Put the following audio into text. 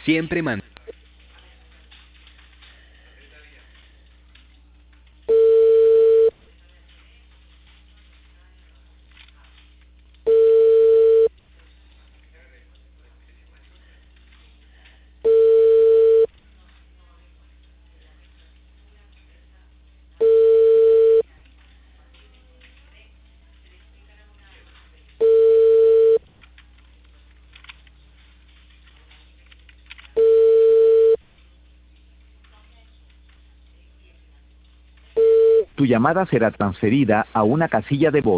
Siempre man. Tu llamada será transferida a una casilla de voz.